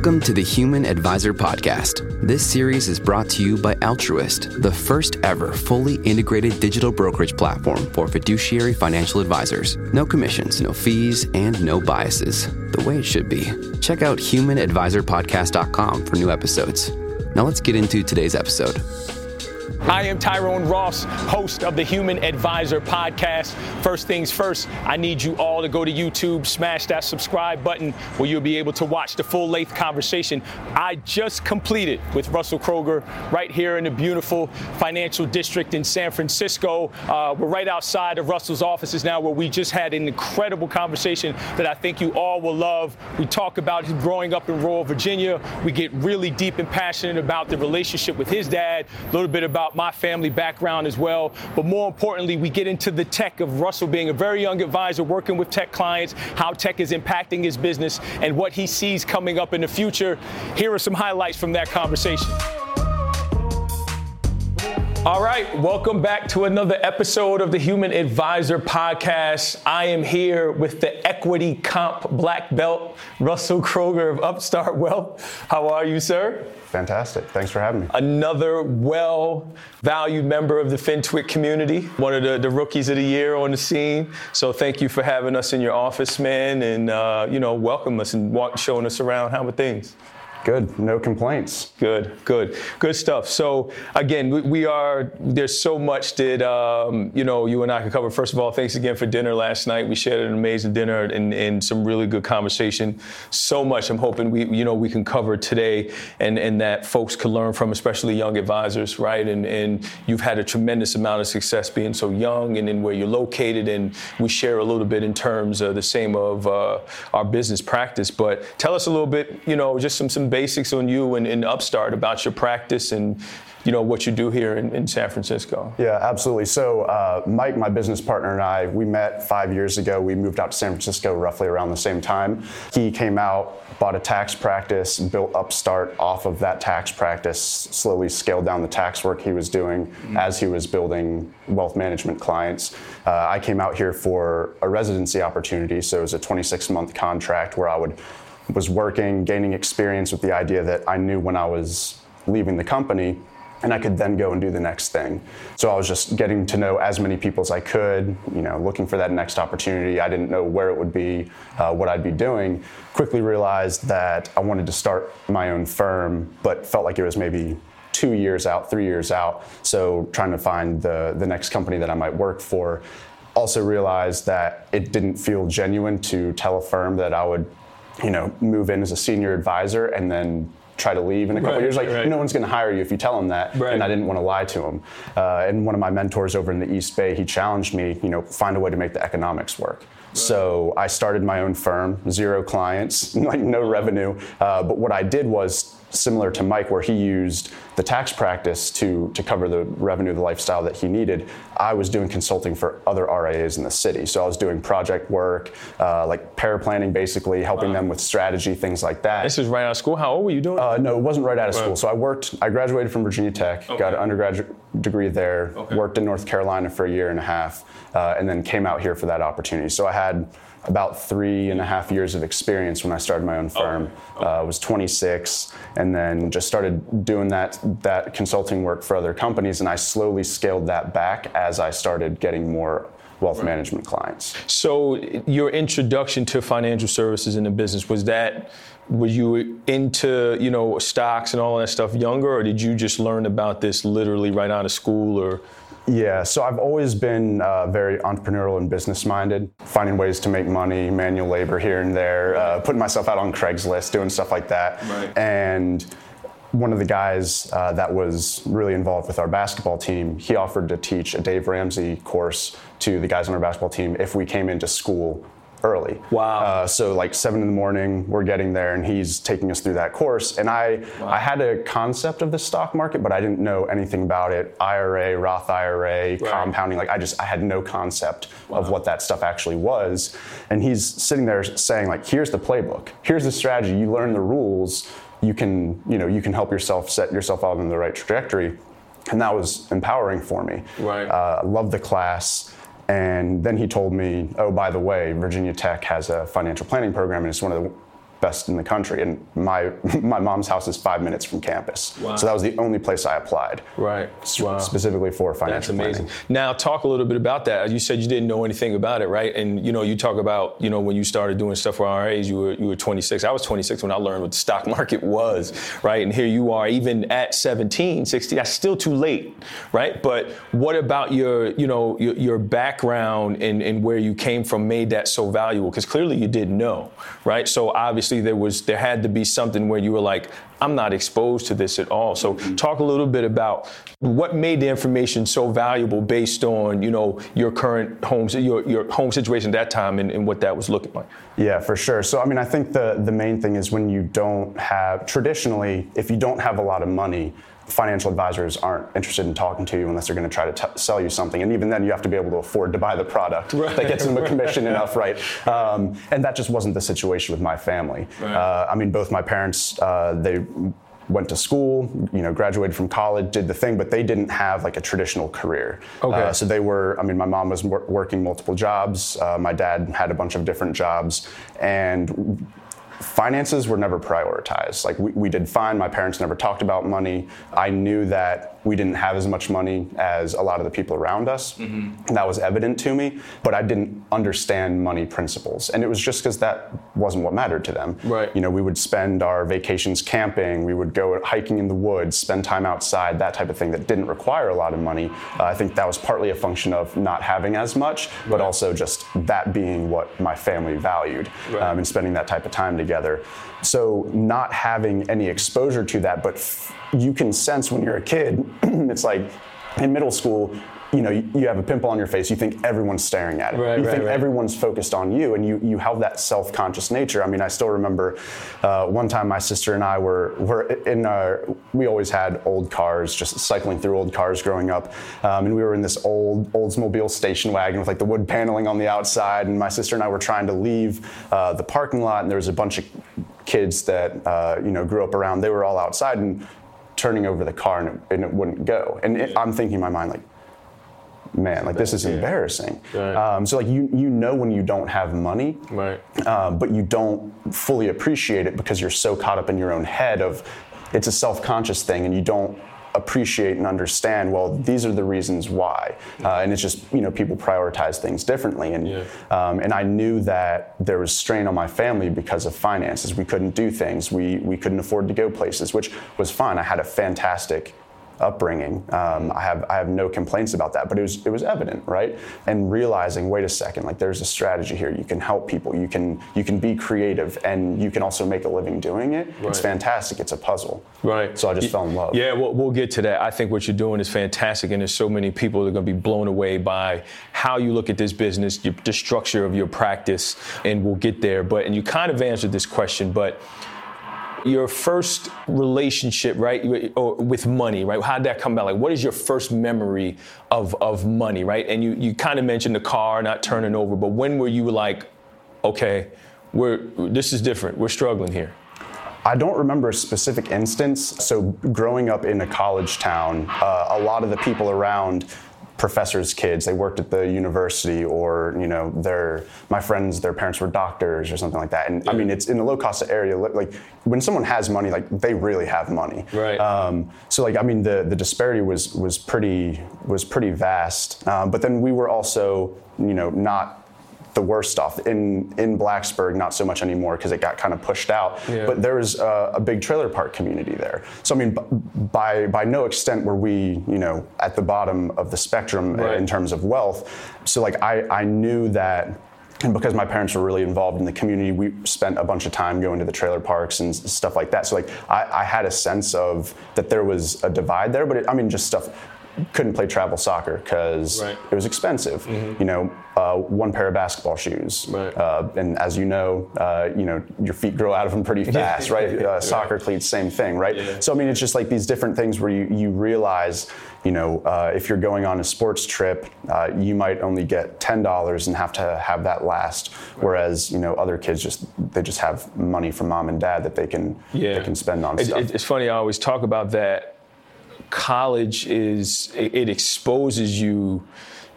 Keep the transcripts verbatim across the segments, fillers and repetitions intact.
Welcome to the Human Advisor Podcast. This series is brought to you by Altruist, the first ever fully integrated digital brokerage platform for fiduciary financial advisors. No commissions, no fees, and no biases. The way it should be. Check out human advisor podcast dot com for new episodes. Now let's get into today's episode. I am Tyrone Ross, host of the Human Advisor Podcast. First things first, I need you all to go to YouTube, smash that subscribe button where you'll be able to watch the full-length conversation I just completed with Russell Kroger right here in the beautiful financial district in San Francisco. Uh, we're right outside of Russell's offices now, where we just had an incredible conversation that I think you all will love. We talk about his growing up in rural Virginia. We get really deep and passionate about the relationship with his dad, a little bit about my family background as well. But more importantly, we get into the tech of Russell being a very young advisor working with tech clients, how tech is impacting his business, and what he sees coming up in the future. Here are some highlights from that conversation. All right, welcome back to another episode of the Human Advisor Podcast. I am here with the equity comp black belt, Russell Kroger of Upstart Wealth. How are you, sir? Fantastic. Thanks for having me. Another well-valued member of the FinTwit community, one of the, the rookies of the year on the scene. So thank you for having us in your office, man, and uh, you know, welcome us and walk, showing us around. How are things? Good. No complaints. Good, good, good stuff. So again, we, we are, there's so much that, um, you know, you and I could cover. First of all, thanks again for dinner last night. We shared an amazing dinner and, and some really good conversation. So much I'm hoping we, you know, we can cover today and, and that folks can learn from, especially young advisors, right? And, and you've had a tremendous amount of success being so young and in where you're located. And we share a little bit in terms of the same of uh, our business practice. But tell us a little bit, you know, just some, some basics on you and, and Upstart about your practice and, you know, what you do here in, in San Francisco. Yeah, absolutely. So uh, Mike, my business partner, and I, we met five years ago. We moved out to San Francisco roughly around the same time. He came out, bought a tax practice, built Upstart off of that tax practice, slowly scaled down the tax work he was doing mm-hmm. as he was building wealth management clients. Uh, I came out here for a residency opportunity. So it was a twenty-six month contract where I would was working, gaining experience with the idea that I knew when I was leaving the company and I could then go and do the next thing. So I was just getting to know as many people as I could, you know, looking for that next opportunity. I didn't know where it would be, uh, what I'd be doing. Quickly realized that I wanted to start my own firm, but felt like it was maybe two years out, three years out. So trying to find the, the next company that I might work for. Also realized that it didn't feel genuine to tell a firm that I would you know, move in as a senior advisor and then try to leave in a couple right, of years. Like, right. no one's going to hire you if you tell them that. Right. And I didn't want to lie to him. Uh, and one of my mentors over in the East Bay, he challenged me, you know, find a way to make the economics work. Right. So I started my own firm, zero clients, like no revenue. Uh, but what I did was similar to Mike, where he used the tax practice to, to cover the revenue, the lifestyle that he needed. I was doing consulting for other R I As in the city. So I was doing project work, uh, like paraplanning, basically helping wow. them with strategy, things like that. This is right out of school. How old were you doing? Uh, no, it wasn't right out of wow. school. So I worked, I graduated from Virginia Tech, okay. got an undergraduate degree there, okay. worked in North Carolina for a year and a half, uh, and then came out here for that opportunity. So I had about three and a half years of experience when I started my own firm. Okay. Okay. Uh, I was twenty-six and then just started doing that that consulting work for other companies, and I slowly scaled that back as I started getting more wealth right. management clients. So your introduction to financial services in the business, was that, were you into, you know, stocks and all that stuff younger, or did you just learn about this literally right out of school? Or Yeah, so I've always been uh, very entrepreneurial and business-minded, finding ways to make money, manual labor here and there, uh, putting myself out on Craigslist, doing stuff like that. Right. And one of the guys uh, that was really involved with our basketball team, he offered to teach a Dave Ramsey course to the guys on our basketball team if we came into school early. Wow. Uh, so like seven in the morning, we're getting there and he's taking us through that course. And I wow. I had a concept of the stock market, but I didn't know anything about it. I R A, Roth I R A, right. compounding, like I just, I had no concept wow. of what that stuff actually was. And he's sitting there saying like, here's the playbook, here's the strategy, you learn the rules, you can, you know, you can help yourself set yourself out on the right trajectory. And that was empowering for me. Right. Uh, I loved the class. And then he told me, oh, by the way, Virginia Tech has a financial planning program, and it's one of the best in the country. And my my mom's house is five minutes from campus. Wow. So that was the only place I applied. Right. Wow. Specifically for financial That's amazing. planning. Now, talk a little bit about that. You said you didn't know anything about it, right? And, you know, you talk about, you know, when you started doing stuff for our age, you were you were twenty-six. I was twenty-six when I learned what the stock market was, right? And here you are, even at seventeen, sixteen, that's still too late, right? But what about your, you know, your, your background and, and where you came from made that so valuable? Because clearly you didn't know, right? So obviously there was, there had to be something where you were like, I'm not exposed to this at all. So talk a little bit about what made the information so valuable based on, you know, your current home, your, your home situation at that time and, and what that was looking like. Yeah, for sure. So, I mean, I think the, the main thing is when you don't have, traditionally, if you don't have a lot of money, financial advisors aren't interested in talking to you unless they're going to try to t- sell you something. And even then, you have to be able to afford to buy the product right. that gets them a commission enough, right? Um, and that just wasn't the situation with my family. Right. Uh, I mean, both my parents, uh, they went to school, you know, graduated from college, did the thing, but they didn't have like a traditional career. Okay. Uh, so they were, I mean, my mom was wor- working multiple jobs. Uh, my dad had a bunch of different jobs. And finances were never prioritized. Like we, we did fine. My parents never talked about money. I knew that we didn't have as much money as a lot of the people around us. Mm-hmm. That was evident to me, but I didn't understand money principles. And it was just because that wasn't what mattered to them. Right. You know, we would spend our vacations camping, we would go hiking in the woods, spend time outside, that type of thing that didn't require a lot of money. Uh, I think that was partly a function of not having as much, but right. also just that being what my family valued right. um, and spending that type of time together. So not having any exposure to that, but f- you can sense when you're a kid, it's like in middle school, you know, you, you have a pimple on your face, you think everyone's staring at it. Right, you right, think right. everyone's focused on you, and you you have that self-conscious nature. I mean, I still remember uh, one time my sister and I were, were in our, we always had old cars, just cycling through old cars growing up, um, and we were in this old Oldsmobile station wagon with like the wood paneling on the outside, and my sister and I were trying to leave uh, the parking lot, and there was a bunch of kids that, uh, you know, grew up around, they were all outside and turning over the car, and it, and it wouldn't go. And it, I'm thinking in my mind, like, man, like this is embarrassing. Right. Um, so like you you know when you don't have money, right. um, but you don't fully appreciate it because you're so caught up in your own head of it's a self-conscious thing, and you don't appreciate and understand, well, these are the reasons why. Uh, and it's just, you know, people prioritize things differently. And yeah. um, and I knew that there was strain on my family because of finances. We couldn't do things. We we couldn't afford to go places, which was fine. I had a fantastic upbringing. Um, I have I have no complaints about that, but it was it was evident, right? And realizing, wait a second, like there's a strategy here. You can help people. You can you can be creative, and you can also make a living doing it. Right. It's fantastic. It's a puzzle. Right. So I just y- fell in love. Yeah, we'll, we'll get to that. I think what you're doing is fantastic, and there's so many people that are going to be blown away by how you look at this business, your, the structure of your practice, and we'll get there. But and you kind of answered this question, but your first relationship, right, or with money, right? How did that come about? Like, what is your first memory of, of money, right? And you, you kind of mentioned the car not turning over, but when were you like, okay, we're this is different. We're struggling here. I don't remember a specific instance. So growing up in a college town, uh, a lot of the people around, professors' kids, they worked at the university, or, you know, their my friends, their parents were doctors or something like that. And yeah. I mean, it's in a low-cost area. Like when someone has money, like they really have money. Right. Um, so like I mean, the the disparity was was pretty was pretty vast. Um, but then we were also, you know, not the worst off. In in Blacksburg, not so much anymore because it got kind of pushed out. Yeah. But there was a, a big trailer park community there. So I mean, by by no extent were we, you know, at the bottom of the spectrum right. in terms of wealth. So like I, I knew that, and because my parents were really involved in the community, we spent a bunch of time going to the trailer parks and stuff like that. So like I, I had a sense of that there was a divide there. But it, I mean, just stuff. Couldn't play travel soccer because right. it was expensive. Mm-hmm. You know, uh, one pair of basketball shoes, right. uh, and as you know, uh, you know your feet grow out of them pretty fast, right? Uh, soccer right. cleats, same thing, right? Yeah. So I mean, it's just like these different things where you you realize, you know, uh, if you're going on a sports trip, uh, you might only get ten dollars and have to have that last, right. whereas you know other kids just they just have money from mom and dad that they can yeah. they can spend on it, stuff. It, it's funny. I always talk about that. College is, it exposes you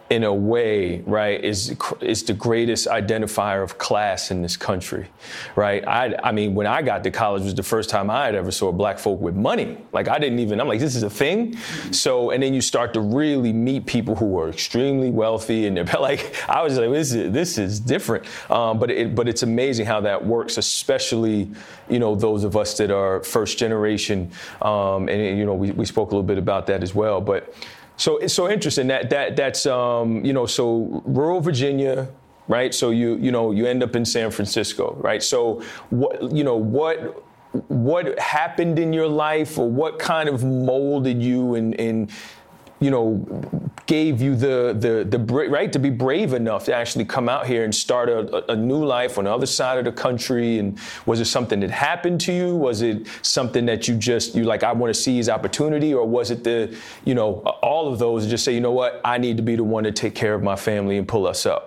in a way, right, is is the greatest identifier of class in this country, right? I I mean, when I got to college was the first time I had ever saw black folk with money. Like, I didn't even, I'm like, this is a thing? So, and then you start to really meet people who are extremely wealthy, and they're like, I was like, this is, this is different. Um, but it, but it's amazing how that works, especially, you know, those of us that are first generation. Um, and, you know, we, we spoke a little bit about that as well. But So it's so interesting that that that's um, you know, so rural Virginia, right? So you you know you end up in San Francisco, right? So what you know what what happened in your life, or what kind of molded you and and you know gave you the the the right to be brave enough to actually come out here and start a, a new life on the other side of the country? And was it something that happened to you? Was it something that you just you like I want to seize opportunity, or was it the you know all of those and just say, you know what, I need to be the one to take care of my family and pull us up?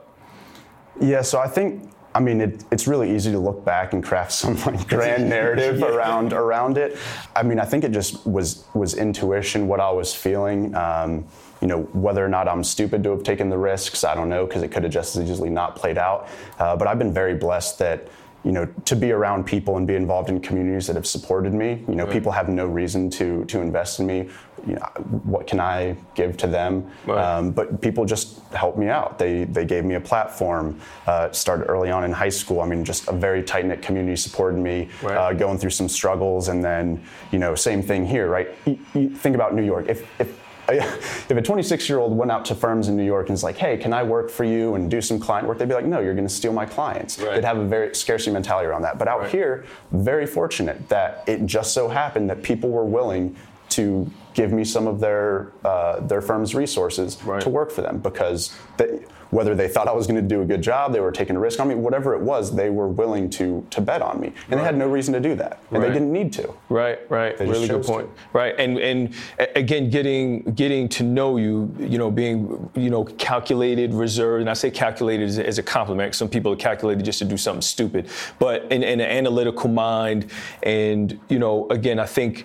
Yeah, so I think I mean it, it's really easy to look back and craft some like grand narrative yeah. around around it. I mean, I think it just was was intuition, what I was feeling. Um, You know, whether or not I'm stupid to have taken the risks, I don't know, because it could have just as easily not played out. Uh, but I've been very blessed that, you know, to be around people and be involved in communities that have supported me. You know, right. People have no reason to to invest in me. You know, what can I give to them? Right. Um, but people just helped me out. They they gave me a platform. Uh, started early on in high school. I mean, just a very tight-knit community supported me, right. uh, going through some struggles. And then, you know, same thing here, right? You, you think about New York. If if If a twenty-six-year-old went out to firms in New York and was like, hey, can I work for you and do some client work? They'd be like, no, you're going to steal my clients. Right. They'd have a very scarcity mentality around that. But out right. here, very fortunate that it just so happened that people were willing to give me some of their uh, their firm's resources right. to work for them, because they, whether they thought I was going to do a good job, they were taking a risk on me, whatever it was, they were willing to to bet on me. And right. they had no reason to do that. And right. they didn't need to. Right, right. They really good point. To. Right. And and again, getting getting to know you, you know, being, you know, calculated, reserved, and I say calculated as a, as a compliment. Some people are calculated just to do something stupid. But in, in an analytical mind, and, you know, again, I think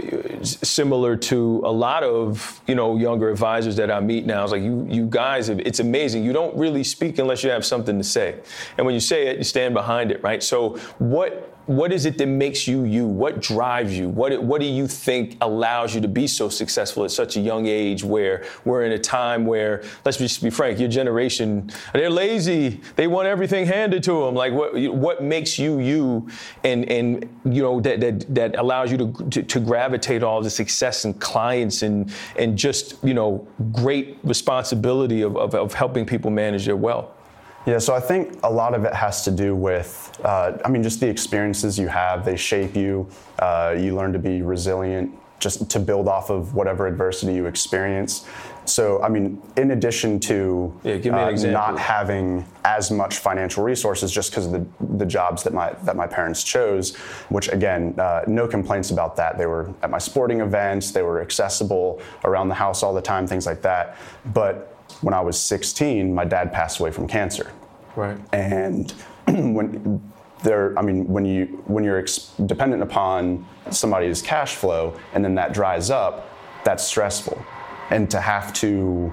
similar to a lot of, you know, younger advisors that I meet now. It's like, you you guys, it's amazing. You don't really speak unless you have something to say. And when you say it, you stand behind it, right? So what what is it that makes you you? What drives you? What what do you think allows you to be so successful at such a young age, where we're in a time where, let's just be frank, your generation, they're lazy. They want everything handed to them. Like, what what makes you you, and and you know that that that allows you to to, to gravitate all the success and clients and and just, you know, great responsibility of, of, of helping people manage their wealth? Yeah, so I think a lot of it has to do with, uh, I mean, just the experiences you have. They shape you. Uh, you learn to be resilient, just to build off of whatever adversity you experience. So, I mean, in addition to yeah, give me an uh, example. not having as much financial resources just because of the, the jobs that my that my parents chose, which again, uh, no complaints about that. They were at my sporting events. They were accessible around the house all the time, things like that. But when I was sixteen, my dad passed away from cancer. Right. And when there, I mean, when you when you're ex- dependent upon somebody's cash flow, and then that dries up, that's stressful. And to have to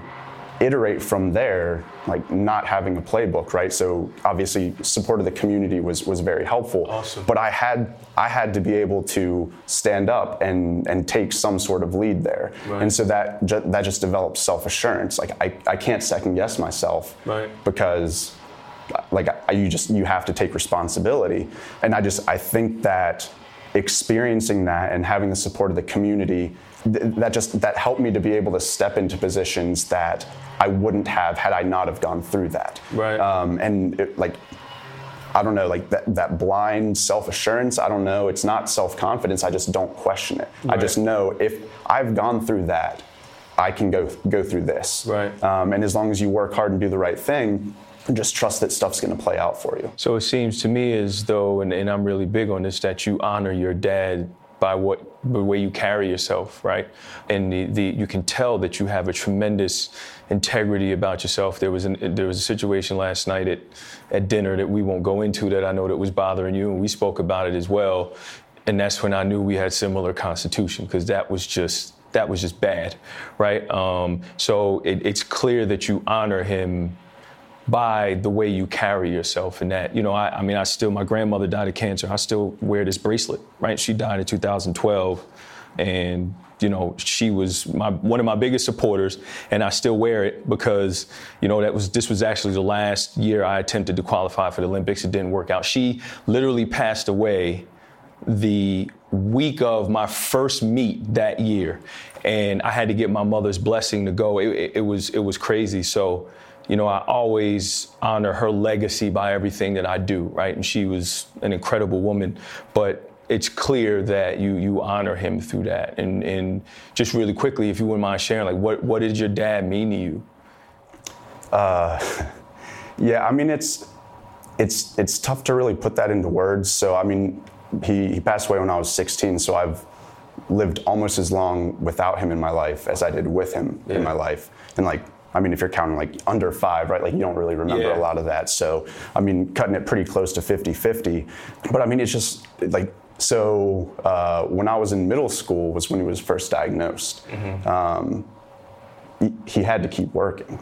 iterate from there, like not having a playbook, right? So obviously, support of the community was was very helpful. Awesome. But I had I had to be able to stand up and and take some sort of lead there. Right. And so that ju- that just develops self-assurance. Like I, I can't second guess myself, right. because like I, you just you have to take responsibility. And I just I think that experiencing that and having the support of the community, th- that just that helped me to be able to step into positions that I wouldn't have had I not have gone through that. Right. Um, and it, like I don't know, like that, that blind self-assurance, I don't know, it's not self-confidence, I just don't question it. Right. I just know if I've gone through that, I can go go through this. Right. Um, and as long as you work hard and do the right thing, just trust that stuff's going to play out for you. So it seems to me as though, and, and I'm really big on this, that you honor your dad by what the way you carry yourself, right? And the, the you can tell that you have a tremendous integrity about yourself. There was an, there was a situation last night at at dinner that we won't go into, that I know that was bothering you, and we spoke about it as well. And that's when I knew we had similar constitution, because that was just that was just bad, right? Um, so it, it's clear that you honor him by the way you carry yourself. And that, you know, I, I mean, I still, my grandmother died of cancer. I still wear this bracelet, right? She died in two thousand twelve, and you know, she was my, one of my biggest supporters, and I still wear it because, you know, that was this was actually the last year I attempted to qualify for the Olympics. It didn't work out. She literally passed away the week of my first meet that year, and I had to get my mother's blessing to go. It, it, it was it was crazy. So, you know, I always honor her legacy by everything that I do, right? And she was an incredible woman, but it's clear that you you honor him through that. And and just really quickly, if you wouldn't mind sharing, like what what did your dad mean to you? Uh, yeah, I mean it's it's it's tough to really put that into words. So I mean, he he passed away when I was sixteen, so I've lived almost as long without him in my life as I did with him yeah. in my life. And like, I mean, if you're counting like under five, right, like you don't really remember yeah. a lot of that. So, I mean, cutting it pretty close to fifty-fifty. But I mean, it's just like, so uh, when I was in middle school was when he was first diagnosed. Mm-hmm. Um, he, he had to keep working.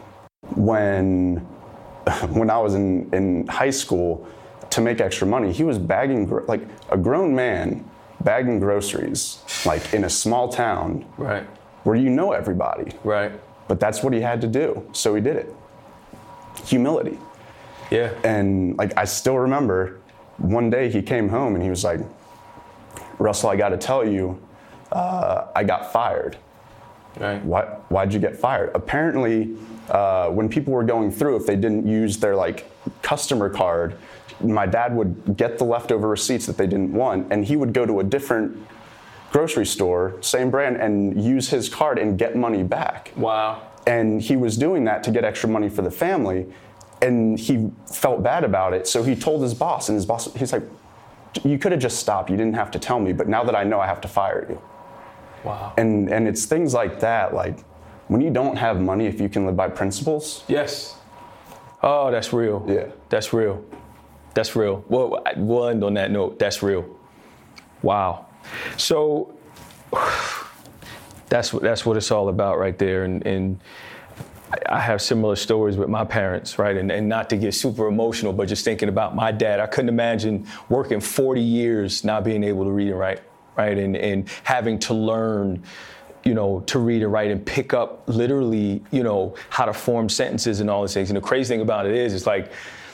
When when I was in, in high school, to make extra money, he was bagging, like a grown man bagging groceries, like in a small town right. where you know everybody. Right. But that's what he had to do, so he did it. Humility. Yeah. And like I still remember one day he came home and he was like, Russell, I got to tell you, uh, I got fired. Right. Why, why'd you get fired? Apparently, uh, when people were going through, if they didn't use their like customer card, my dad would get the leftover receipts that they didn't want, and he would go to a different grocery store, same brand, and use his card and get money back. Wow. And he was doing that to get extra money for the family, and he felt bad about it, so he told his boss, and his boss, he's like, you could have just stopped, you didn't have to tell me, but now that I know, I have to fire you. Wow. And and it's things like that, like when you don't have money, if you can live by principles. Yes. Oh, that's real. Yeah. That's real. That's real. Well, we'll end on that note. That's real. Wow. So that's what that's what it's all about right there. And, and I have similar stories with my parents, right? And, and not to get super emotional, but just thinking about my dad, I couldn't imagine working forty years not being able to read and write, right? And and having to learn, you know, to read and write and pick up literally, you know, how to form sentences and all these things. And the crazy thing about it is, it's like,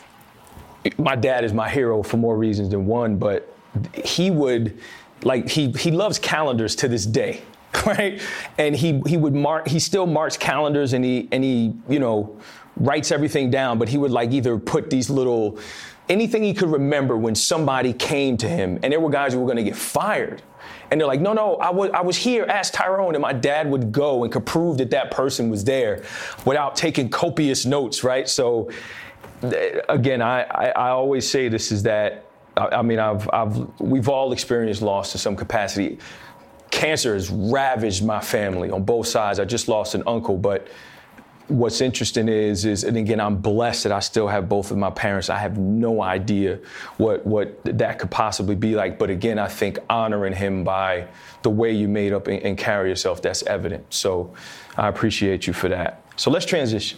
my dad is my hero for more reasons than one, but he would, like, he he loves calendars to this day, right? And he he would mark, he still marks calendars, and he and he, you know, writes everything down, but he would like either put these little, anything he could remember when somebody came to him, and there were guys who were gonna get fired. And they're like, no, no, I was I was here, ask Tyrone. And my dad would go and could prove that that person was there without taking copious notes, right? So again, I, I, I always say this is that, I, I mean, I've, I've, we've all experienced loss to some capacity. Cancer has ravaged my family on both sides. I just lost an uncle, but what's interesting is, is, and again, I'm blessed that I still have both of my parents. I have no idea what, what that could possibly be like. But again, I think honoring him by the way you made up and, and carry yourself, that's evident. So I appreciate you for that. So let's transition.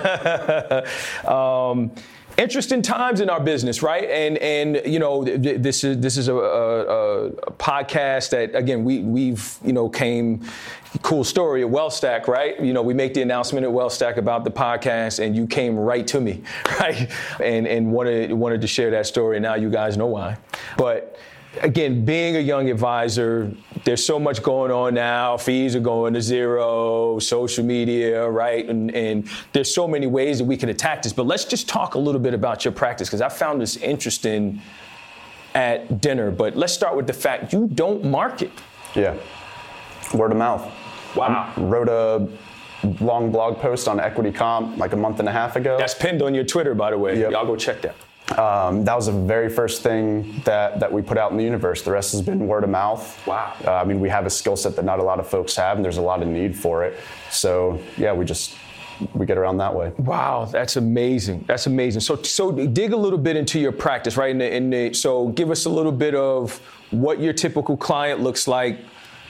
um, interesting times in our business, right? And and you know, th- this is this is a, a, a podcast that, again, we we've you know came cool story at WealthStack, right? You know, we make the announcement at WealthStack about the podcast, and you came right to me, right? And and wanted wanted to share that story, and now you guys know why. But again, being a young advisor, there's so much going on now. Fees are going to zero, social media, right? And, and there's so many ways that we can attack this. But let's just talk a little bit about your practice, because I found this interesting at dinner. But let's start with the fact you don't market. Yeah. Word of mouth. Wow. I wrote a long blog post on Equity Comp like a month and a half ago. That's pinned on your Twitter, by the way. Yep. Y'all go check that. Um, that was the very first thing that, that we put out in the universe. The rest has been word of mouth. Wow. Uh, I mean, we have a skill set that not a lot of folks have, and there's a lot of need for it. So, yeah, we just, we get around that way. Wow, that's amazing. That's amazing. So, so dig a little bit into your practice, right? In the, in the, so give us a little bit of what your typical client looks like.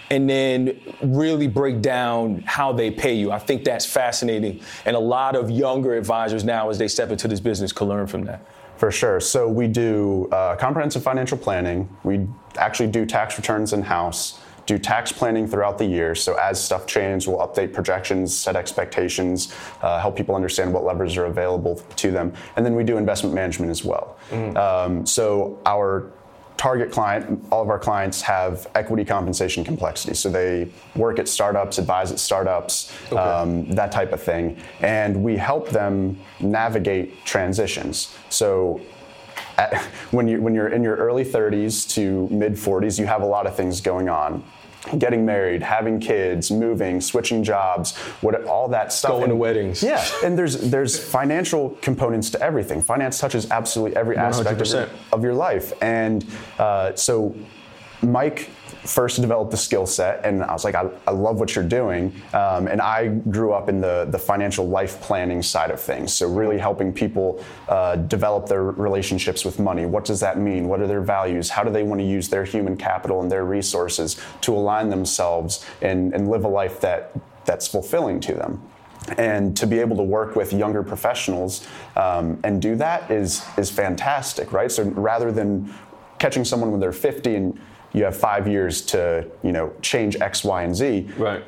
and then really break down how they pay you. I think that's fascinating. And a lot of younger advisors now, as they step into this business, can learn from that. For sure. So we do uh, comprehensive financial planning. We actually do tax returns in-house, do tax planning throughout the year. So as stuff changes, we'll update projections, set expectations, uh, help people understand what levers are available to them. And then we do investment management as well. Mm. Um, so our target client, all of our clients have equity compensation complexity. So they work at startups, advise at startups, okay. um, that type of thing. And we help them navigate transitions. So at, when, you, when you're in your early thirties to mid forties, you have a lot of things going on. Getting married, having kids, moving, switching jobs, what all that stuff. Going and, to weddings. Yeah, and there's there's financial components to everything. Finance touches absolutely every aspect of your, of your life. And uh, so Mike first developed the skill set, and I was like, I, I love what you're doing. Um, and I grew up in the, the financial life planning side of things. So really helping people uh, develop their relationships with money. What does that mean? What are their values? How do they want to use their human capital and their resources to align themselves and, and live a life that that's fulfilling to them? And to be able to work with younger professionals um, and do that is is fantastic, right? So rather than catching someone when they're fifty and you have five years to, you know, change X, Y, and Z. Right.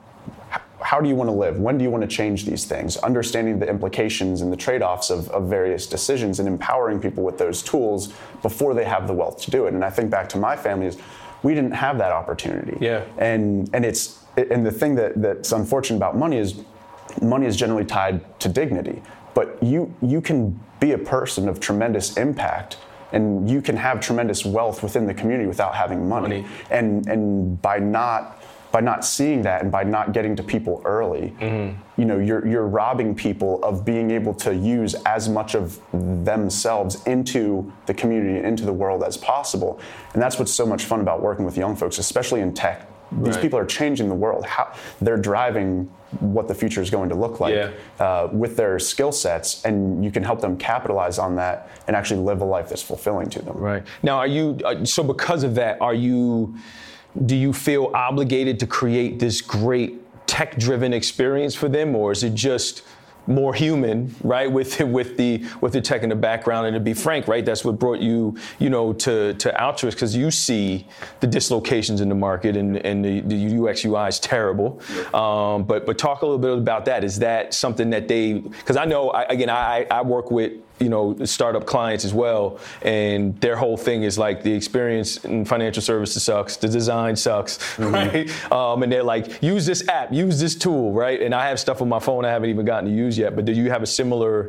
How do you want to live? When do you want to change these things? Understanding the implications and the trade-offs of, of various decisions and empowering people with those tools before they have the wealth to do it. And I think back to my family is we didn't have that opportunity. Yeah. And and it's and the thing that, that's unfortunate about money is money is generally tied to dignity. But you you can be a person of tremendous impact, and you can have tremendous wealth within the community without having money. money. And and by not by not seeing that and by not getting to people early, mm-hmm. you know, you're you're robbing people of being able to use as much of themselves into the community and into the world as possible. And that's what's so much fun about working with young folks, especially in tech. These right. people are changing the world. How they're driving what the future is going to look like yeah. uh, with their skill sets, and you can help them capitalize on that and actually live a life that's fulfilling to them. Right. Now, are you uh, so because of that? Are you? Do you feel obligated to create this great tech-driven experience for them, or is it just more human, right, with with the with the tech in the background? And to be frank, right, that's what brought you, you know, to to Altruist, because you see the dislocations in the market, and, and the, the U X U I is terrible. Um, but but talk a little bit about that. Is that something that they? Because I know, I, again, I I work with, you know, startup clients as well, and their whole thing is like the experience in financial services sucks, the design sucks, mm-hmm. right? Um, and they're like, use this app, use this tool, right? And I have stuff on my phone I haven't even gotten to use yet. But do you have a similar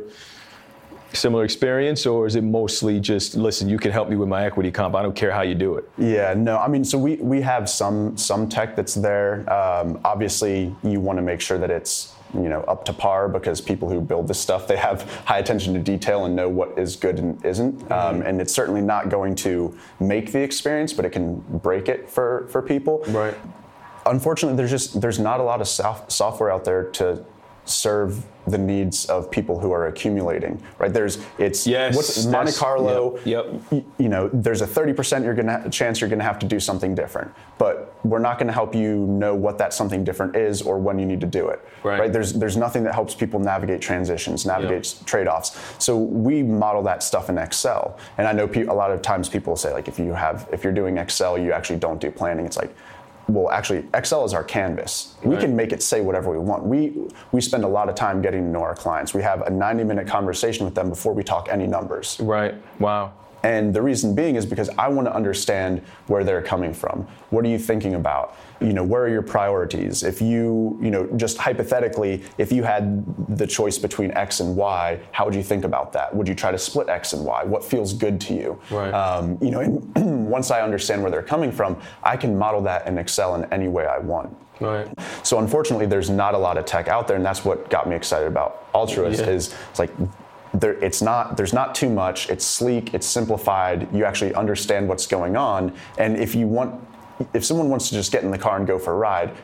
similar experience, or is it mostly just, listen, you can help me with my equity comp, I don't care how you do it? Yeah, no, I mean, so we we have some some tech that's there. Um, obviously, you want to make sure that it's, you know, up to par, because people who build this stuff, they have high attention to detail and know what is good and isn't. Mm-hmm. Um, and it's certainly not going to make the experience, but it can break it for, for people. Right. Unfortunately, there's just there's not a lot of soft, software out there to serve the needs of people who are accumulating, right? There's, it's, yes, what's Monte Carlo, yep, yep. You, you know, there's a thirty percent you're gonna, chance you're gonna have to do something different, but we're not gonna help you know what that something different is or when you need to do it, right? right? There's there's nothing that helps people navigate transitions, navigate yep. trade-offs. So we model that stuff in Excel. And I know pe- a lot of times people say, like, if you have, if you're doing Excel, you actually don't do planning. It's like, well, actually, Excel is our canvas. We right. can make it say whatever we want. We we spend a lot of time getting to know our clients. We have a ninety-minute conversation with them before we talk any numbers. Right. Wow. And the reason being is because I want to understand where they're coming from. What are you thinking about? You know, where are your priorities? If you, you know, just hypothetically, if you had the choice between X and Y, how would you think about that? Would you try to split X and Y? What feels good to you? Right. Um, you know, and once I understand where they're coming from, I can model that in Excel in any way I want. Right. So unfortunately, there's not a lot of tech out there, and that's what got me excited about Altruist. Yeah. Is it's like, There, it's not. There's not too much. It's sleek. It's simplified. You actually understand what's going on. And if you want, if someone wants to just get in the car and go for a ride,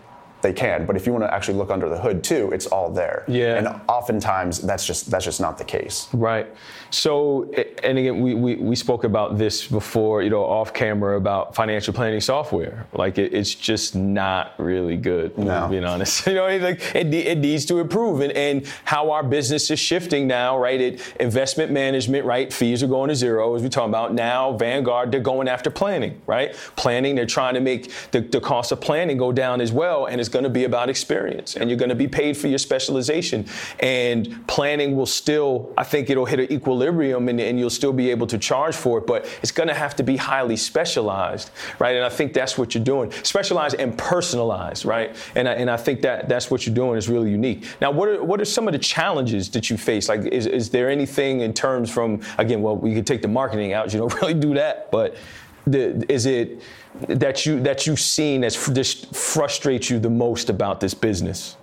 they can. But if you want to actually look under the hood too, it's all there. Yeah. And oftentimes that's just that's just not the case. Right. So, and again, we, we, we spoke about this before, you know, off camera about financial planning software. Like it, it's just not really good, no. being honest. You know, like it, it needs to improve. And, and how our business is shifting now, right? It, investment management, right? Fees are going to zero, as we talk about. Now, Vanguard, they're going after planning, right? Planning, they're trying to make the, the cost of planning go down as well. And it's going to be about experience. And you're going to be paid for your specialization. And planning will still, I think it'll hit an equilibrium. And, and you'll still be able to charge for it, but it's going to have to be highly specialized, right? And I think that's what you're doing, specialized and personalized, right? And I, and I think that that's what you're doing is really unique. Now, what are what are some of the challenges that you face? Like, is is there anything in terms from, again, well, we could take the marketing out. You don't really do that, but the, is it that you that you've seen that just frustrates you the most about this business?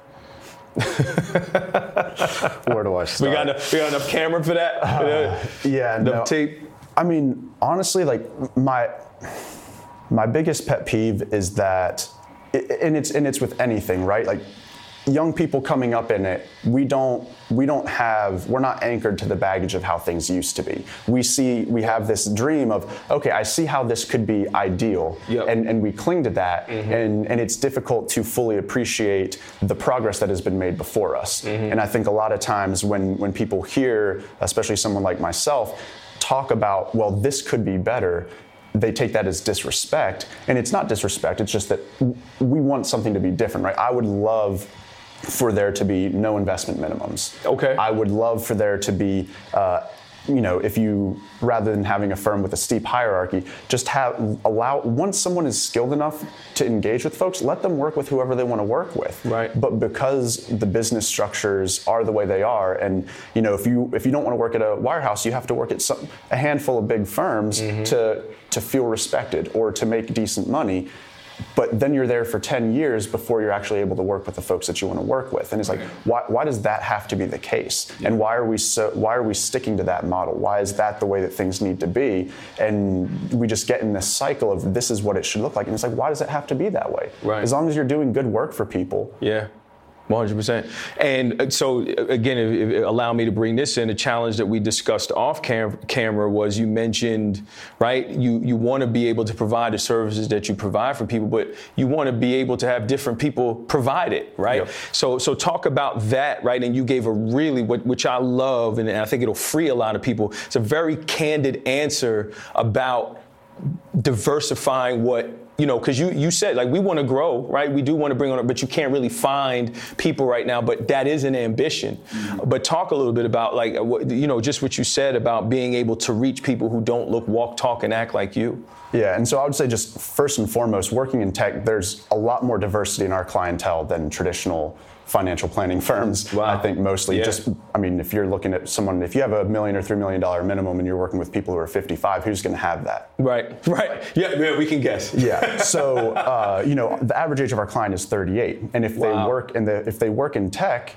Where do I start? We got enough, we got enough camera for that? Uh, yeah, enough no. tape? I mean, honestly, like my my biggest pet peeve is that, and it's and it's with anything, right? Like young people coming up in it, we don't we don't have we're not anchored to the baggage of how things used to be. We see we have this dream of, okay, I see how this could be ideal, yep. and and we cling to that, mm-hmm. and and it's difficult to fully appreciate the progress that has been made before us. Mm-hmm. And I think a lot of times when when people hear, especially someone like myself, talk about, well, this could be better, they take that as disrespect. And it's not disrespect, it's just that we want something to be different, right? I would love for there to be no investment minimums. Okay. I would love for there to be, uh, you know, if you, rather than having a firm with a steep hierarchy, just have, allow, once someone is skilled enough to engage with folks, let them work with whoever they want to work with. Right. But because the business structures are the way they are, and, you know, if you if you don't want to work at a wirehouse, you have to work at some, a handful of big firms mm-hmm. to to feel respected or to make decent money. But then you're there for ten years before you're actually able to work with the folks that you want to work with. And it's like, why, why does that have to be the case? Yeah. And why are we so, why are we sticking to that model? Why is that the way that things need to be? And we just get in this cycle of this is what it should look like. And it's like, why does it have to be that way? Right. As long as you're doing good work for people. Yeah. one hundred percent. And so, again, if, if, allow me to bring this in. A challenge that we discussed off cam- camera was you mentioned, right, you, you want to be able to provide the services that you provide for people, but you want to be able to have different people provide it, right? Yep. So so talk about that, right? And you gave a really, what, which I love, and I think it'll free a lot of people. It's a very candid answer about diversifying what, you know, because you, you said, like, we want to grow, right? We do want to bring on, but you can't really find people right now, but that is an ambition. Mm-hmm. But talk a little bit about, like, what, you know, just what you said about being able to reach people who don't look, walk, talk, and act like you. Yeah, and so I would say just first and foremost, working in tech, there's a lot more diversity in our clientele than traditional financial planning firms. Wow. I think mostly yeah. just, I mean, if you're looking at someone, if you have a million or three million dollar minimum and you're working with people who are fifty-five, who's going to have that? Right, right. Yeah, yeah, we can guess. Yeah. So, uh, you know, the average age of our client is thirty-eight, and if wow. they work in the, if they work in tech,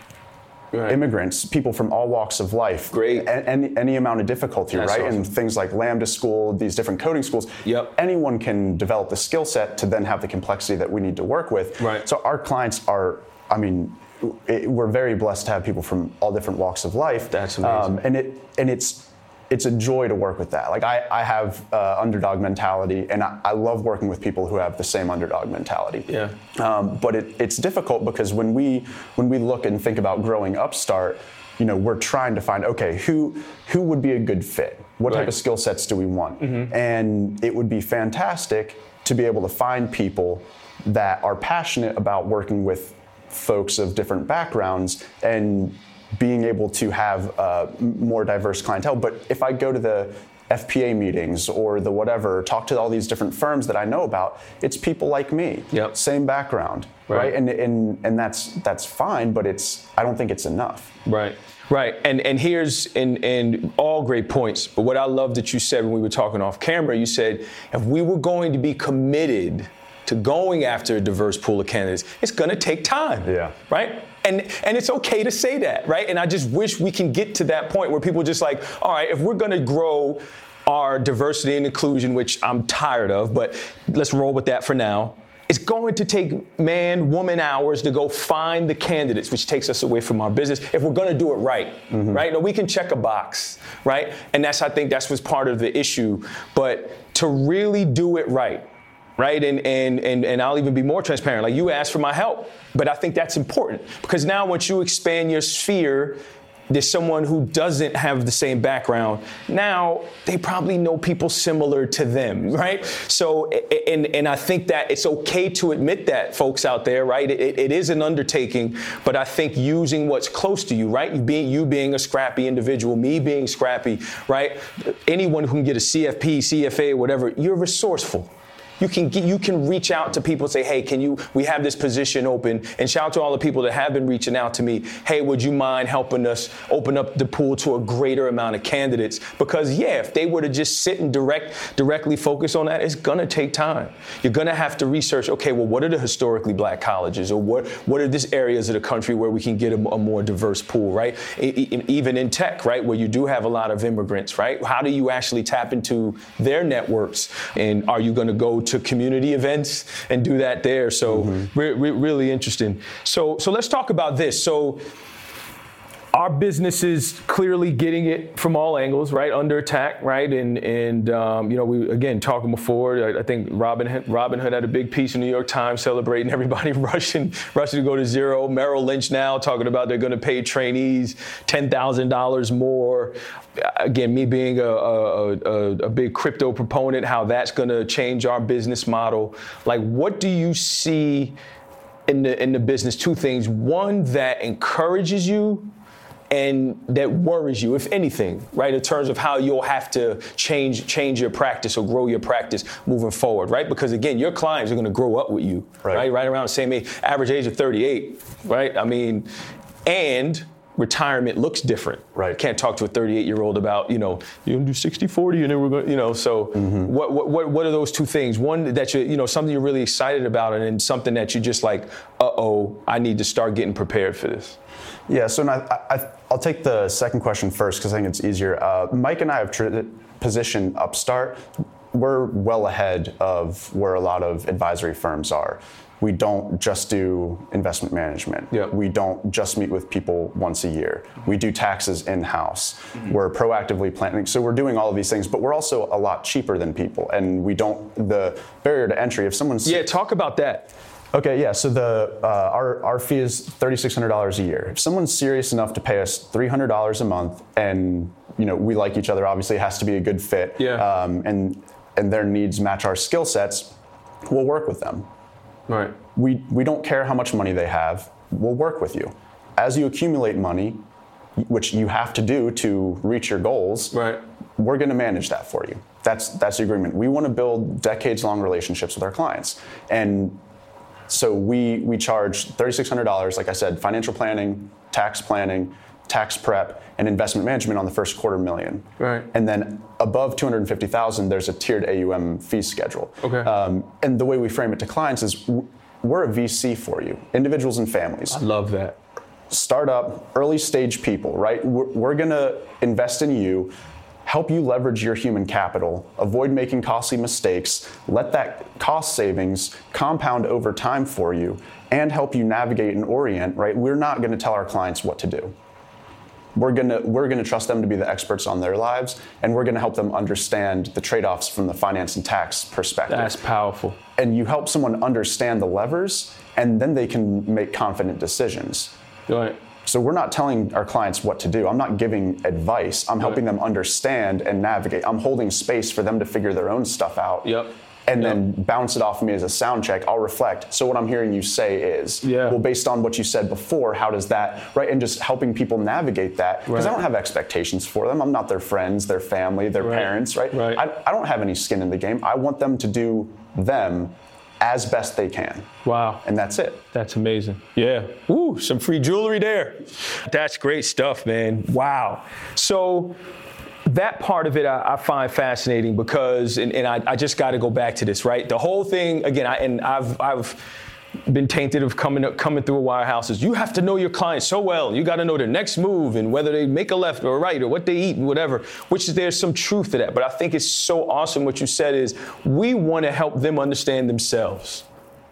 right. immigrants, people from all walks of life, great, any any amount of difficulty, That's right? Awesome. And things like Lambda School, these different coding schools. Yep. Anyone can develop the skill set to then have the complexity that we need to work with. Right. So our clients are, I mean, it, we're very blessed to have people from all different walks of life. That's amazing. Um, and it and it's it's a joy to work with that. Like I, I have uh, underdog mentality, and I, I love working with people who have the same underdog mentality. Yeah. Um, but it, it's difficult because when we when we look and think about growing Upstart, you know, we're trying to find, okay, who who would be a good fit? What right. type of skill sets do we want? Mm-hmm. And it would be fantastic to be able to find people that are passionate about working with folks of different backgrounds and being able to have a more diverse clientele. But if I go to the F P A meetings or the whatever, talk to all these different firms that I know about, it's people like me, yep. same background, right? right? And and and that's that's fine, but it's I don't think it's enough. Right. Right, and and here's and and all great points. But what I love that you said when we were talking off camera, you said if we were going to be committed to going after a diverse pool of candidates, it's going to take time. Yeah. Right? And and it's okay to say that, right? And I just wish we can get to that point where people are just like, all right, if we're going to grow our diversity and inclusion, which I'm tired of, but let's roll with that for now. it's going to take man, woman hours to go find the candidates, which takes us away from our business if we're going to do it right, mm-hmm. right? Now, we can check a box, right? And that's, I think that's what's part of the issue. But to really do it right, right? And, and, and, and I'll even be more transparent. Like, you asked for my help, but I think that's important because now once you expand your sphere, there's someone who doesn't have the same background. Now, they probably know people similar to them, right? So, and and I think that it's okay to admit that, folks out there, right? It, it is an undertaking, but I think using what's close to you, right? You being, you being a scrappy individual, me being scrappy, right? Anyone who can get a C F P, C F A, whatever, you're resourceful. You can get, you can reach out to people and say, hey, can you, we have this position open. And shout out to all the people that have been reaching out to me. Hey, would you mind helping us open up the pool to a greater amount of candidates? Because, yeah, if they were to just sit and direct, directly focus on that, it's going to take time. You're going to have to research, okay, well, what are the historically black colleges? Or what, what are these areas of the country where we can get a, a more diverse pool, right? E- even in tech, right, where you do have a lot of immigrants, right? How do you actually tap into their networks? And are you going to go to to community events and do that there. So mm-hmm. re- re- really interesting. So so let's talk about this. So our business is clearly getting it from all angles, right? Under attack, right? And and um, you know, we again talking before. I, I think Robin Robinhood had a big piece in New York Times celebrating everybody rushing rushing to go to zero. Merrill Lynch now talking about they're going to pay trainees ten thousand dollars more. Again, me being a, a, a, a big crypto proponent, how that's going to change our business model. Like, what do you see in the in the business? Two things. One that encourages you, and that worries you, if anything, right, in terms of how you'll have to change change your practice or grow your practice moving forward, right? Because, again, your clients are going to grow up with you, right? Right, right around the same age, average age of thirty-eight, right? I mean, and retirement looks different. Right. Can't talk to a thirty-eight-year-old about, you know, you're going to do sixty forty and then we're going to, you know, so mm-hmm. what, what what are those two things? One that you, you know, something you're really excited about, and then something that you just like, uh-oh, I need to start getting prepared for this. Yeah, so I, I, I'll take the second question first because I think it's easier. Uh, Mike and I have tr- positioned Upstart. We're well ahead of where a lot of advisory firms are. We don't just do investment management. Yep. We don't just meet with people once a year. We do taxes in-house. Mm-hmm. We're proactively planning. So we're doing all of these things, but we're also a lot cheaper than people. And we don't, the barrier to entry, if someone's... Yeah, talk about that. Okay, yeah, so the uh, our our fee is three thousand six hundred dollars a year. If someone's serious enough to pay us three hundred dollars a month, and you know we like each other, obviously it has to be a good fit, yeah. um, and and their needs match our skill sets, we'll work with them. Right. We we don't care how much money they have, we'll work with you. As you accumulate money, which you have to do to reach your goals, right. we're going to manage that for you. That's that's the agreement. We want to build decades-long relationships with our clients, and so we we charge three thousand six hundred dollars, like I said, financial planning, tax planning, tax prep, and investment management on the first quarter million. Right. And then above two hundred fifty thousand, there's a tiered A U M fee schedule. Okay. Um, and the way we frame it to clients is we're a V C for you, individuals and families. I love that. Startup, early stage people, right? We're, we're gonna invest in you, help you leverage your human capital, avoid making costly mistakes, let that cost savings compound over time for you, and help you navigate and orient, right? We're not gonna tell our clients what to do. We're gonna we're gonna trust them to be the experts on their lives, and we're gonna help them understand the trade-offs from the finance and tax perspective. That's powerful. And you help someone understand the levers, and then they can make confident decisions. Right. So we're not telling our clients what to do. I'm not giving advice. I'm helping them understand and navigate. I'm holding space for them to figure their own stuff out. Yep. And yep. then bounce it off of me as a sound check. I'll reflect. So what I'm hearing you say is, yeah. well, based on what you said before, how does that, right? And just helping people navigate that. Because right. I don't have expectations for them. I'm not their friends, their family, their right. parents, right? right. I, I don't have any skin in the game. I want them to do them as best they can. Wow. And that's it. That's amazing. Yeah. Ooh, some free jewelry there. That's great stuff, man. Wow. So that part of it I, I find fascinating because, and, and I, I just got to go back to this, right? The whole thing, again, I, and I've I've been tainted of coming up, coming through a wirehouses. You have to know your clients so well. You got to know their next move and whether they make a left or a right or what they eat and whatever, which is, there's some truth to that. But I think it's so awesome what you said is we want to help them understand themselves.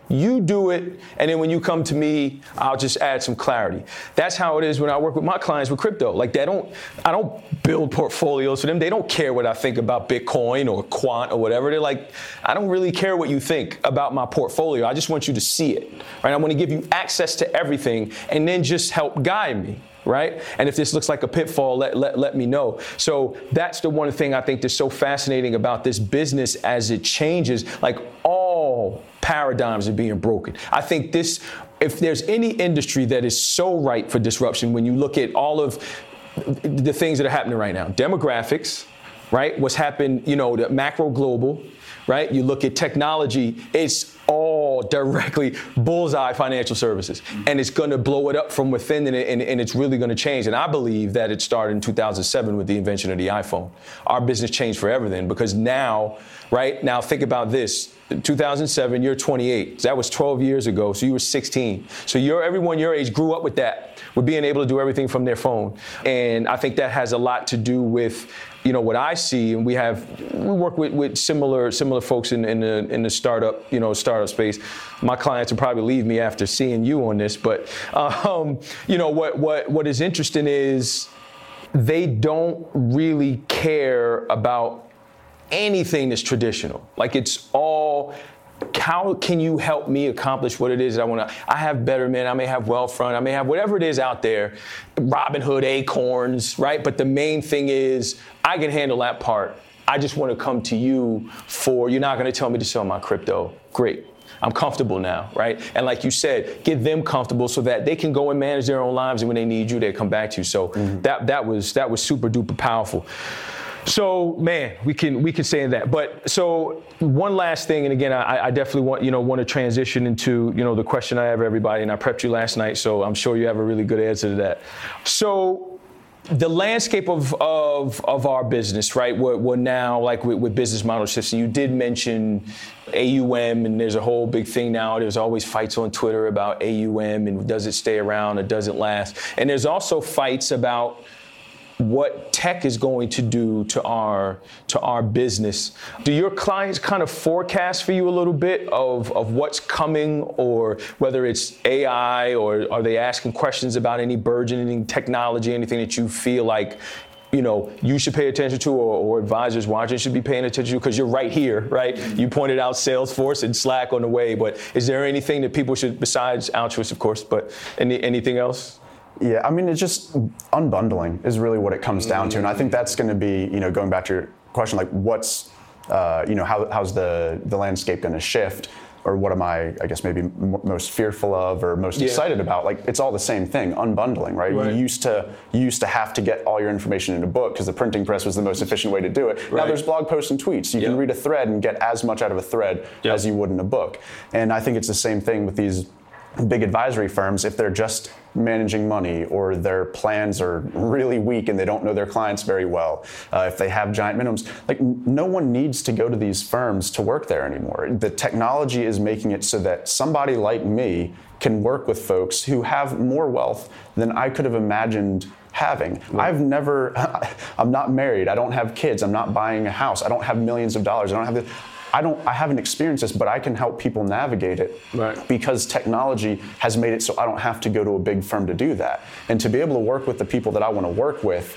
You do it, and then when you come to me, I'll just add some clarity. That's how it is when I work with my clients with crypto. Like they don't, I don't build portfolios for them. They don't care what I think about Bitcoin or quant or whatever. They're like, I don't really care what you think about my portfolio. I just want you to see it, right? I want to give you access to everything and then just help guide me. Right? And if this looks like a pitfall, let, let, let me know. So that's the one thing I think that's so fascinating about this business as it changes. Like all paradigms are being broken. I think this, if there's any industry that is so ripe for disruption, when you look at all of the things that are happening right now, demographics, right? What's happened, you know, the macro global, right? You look at technology, it's all directly bullseye financial services. And it's going to blow it up from within, and, and, and it's really going to change. And I believe that it started in two thousand seven with the invention of the iPhone. Our business changed forever then, because now, right? Now think about this. In two thousand seven, you're twenty-eight. That was twelve years ago, so you were sixteen. So you're, everyone your age grew up with that, with being able to do everything from their phone. And I think that has a lot to do with, you know, what I see, and we have, we work with, with similar similar folks in, in the in the startup, you know, startup space. My clients will probably leave me after seeing you on this, but um, you know, what what what is interesting is they don't really care about anything that's traditional. Like it's all, how can you help me accomplish what it is that I want to? I have Betterment, I may have Wealthfront, I may have whatever it is out there, Robinhood, Acorns, right? But the main thing is I can handle that part. I just want to come to you for, you're not going to tell me to sell my crypto. Great. I'm comfortable now, right? And like you said, get them comfortable so that they can go and manage their own lives, and when they need you, they come back to you. So mm-hmm. that that was that was super duper powerful. So, man, we can we can say that. But so one last thing, and again, I, I definitely want you know want to transition into you know the question I have for everybody, and I prepped you last night, so I'm sure you have a really good answer to that. So, the landscape of of, of our business, right? We're, we're now like with, with business model shifts. And you did mention A U M, and there's a whole big thing now. There's always fights on Twitter about A U M and does it stay around or does it last? And there's also fights about what tech is going to do to our to our business. Do your clients kind of forecast for you a little bit of, of what's coming, or whether it's A I, or are they asking questions about any burgeoning technology, anything that you feel like, you know, you should pay attention to, or, or advisors watching should be paying attention to, because you're right here, right? You pointed out Salesforce and Slack on the way, but is there anything that people should, besides Altruist, of course, but any anything else? Yeah, I mean, it's just unbundling is really what it comes down to. And I think that's going to be, you know, going back to your question, like what's, uh, you know, how, how's the, the landscape going to shift? Or what am I, I guess, maybe m- most fearful of or most yeah. excited about? Like, it's all the same thing, unbundling, right? right? You used to you used to have to get all your information in a book because the printing press was the most efficient way to do it. Right. Now there's blog posts and tweets. You yep. can read a thread and get as much out of a thread yep. as you would in a book. And I think it's the same thing with these big advisory firms. If they're just managing money, or their plans are really weak and they don't know their clients very well, uh, if they have giant minimums, like no one needs to go to these firms to work there anymore. The technology is making it so that somebody like me can work with folks who have more wealth than I could have imagined having. Right. I've never, I'm not married, I don't have kids, I'm not buying a house, I don't have millions of dollars, I don't have this. I don't. I haven't experienced this, but I can help people navigate it right. because technology has made it so I don't have to go to a big firm to do that. And to be able to work with the people that I want to work with,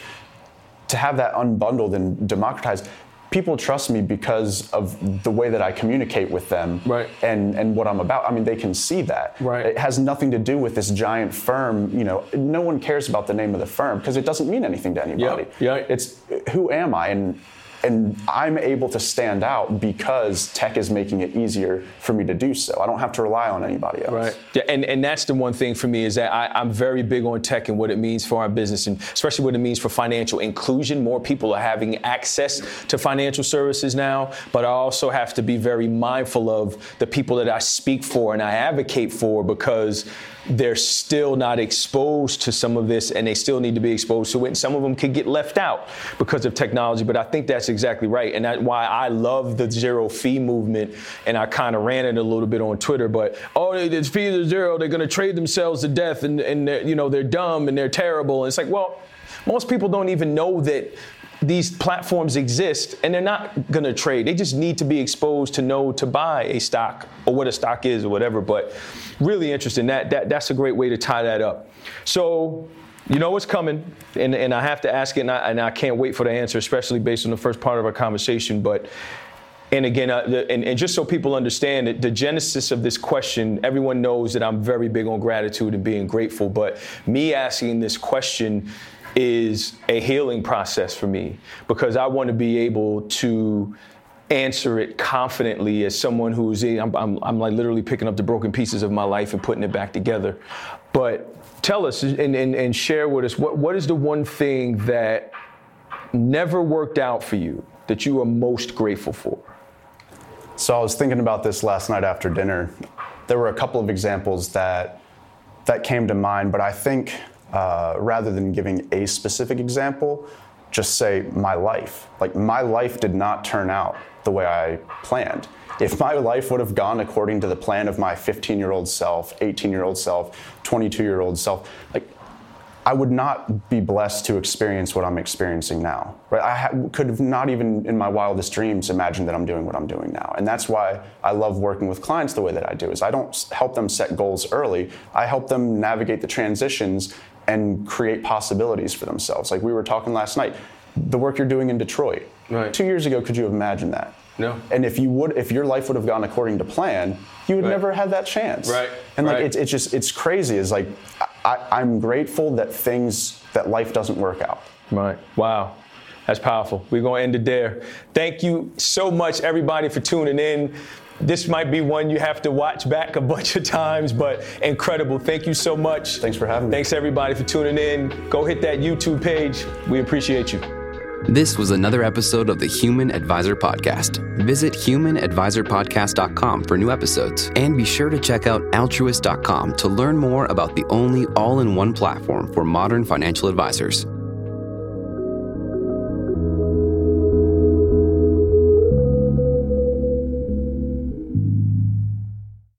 to have that unbundled and democratized, people trust me because of the way that I communicate with them right. and, and what I'm about. I mean, they can see that. Right. It has nothing to do with this giant firm. You know, no one cares about the name of the firm because it doesn't mean anything to anybody. Yep. Yep. It's who am I? And And I'm able to stand out because tech is making it easier for me to do so. I don't have to rely on anybody else. Right. Yeah, and, and that's the one thing for me is that I, I'm very big on tech and what it means for our business, and especially what it means for financial inclusion. More people are having access to financial services now, but I also have to be very mindful of the people that I speak for and I advocate for, because they're still not exposed to some of this, and they still need to be exposed to it. And some of them could get left out because of technology. But I think that's exactly right. And that's why I love the zero fee movement. And I kind of ran it a little bit on Twitter. But, oh, it's fees are zero. They're going to trade themselves to death. And, and you know, they're dumb and they're terrible. And it's like, well, most people don't even know that these platforms exist and they're not going to trade. They just need to be exposed to know to buy a stock or what a stock is or whatever. But really interesting. That, that that's a great way to tie that up. So you know what's coming, and, and I have to ask it, and I, and I can't wait for the answer, especially based on the first part of our conversation. But And again, uh, the, and, and just so people understand it, the genesis of this question, everyone knows that I'm very big on gratitude and being grateful, but me asking this question is a healing process for me because I want to be able to answer it confidently as someone who's, I'm, I'm, I'm like literally picking up the broken pieces of my life and putting it back together. But tell us and, and, and share with us, what, what is the one thing that never worked out for you that you are most grateful for? So I was thinking about this last night after dinner. There were a couple of examples that that came to mind, but I think uh, rather than giving a specific example, just say my life. Like my life did not turn out the way I planned. If my life would have gone according to the plan of my fifteen-year-old self, eighteen-year-old self, twenty-two-year-old self, like I would not be blessed to experience what I'm experiencing now. Right? I ha- could have not even in my wildest dreams imagined that I'm doing what I'm doing now. And that's why I love working with clients the way that I do, is I don't help them set goals early. I help them navigate the transitions and create possibilities for themselves. Like we were talking last night, the work you're doing in Detroit. Right. Two years ago, could you have imagined that? No. And if you would, if your life would have gone according to plan, you would right. never have that chance. Right. And like right. it's it's just it's crazy. It's like I, I'm grateful that things that life doesn't work out. Right. Wow. That's powerful. We're gonna end it there. Thank you so much, everybody, for tuning in. This might be one you have to watch back a bunch of times, but incredible. Thank you so much. Thanks for having me. Thanks everybody for tuning in. Go hit that YouTube page. We appreciate you. This was another episode of the Human Advisor Podcast. Visit human advisor podcast dot com for new episodes. And be sure to check out altruist dot com to learn more about the only all-in-one platform for modern financial advisors.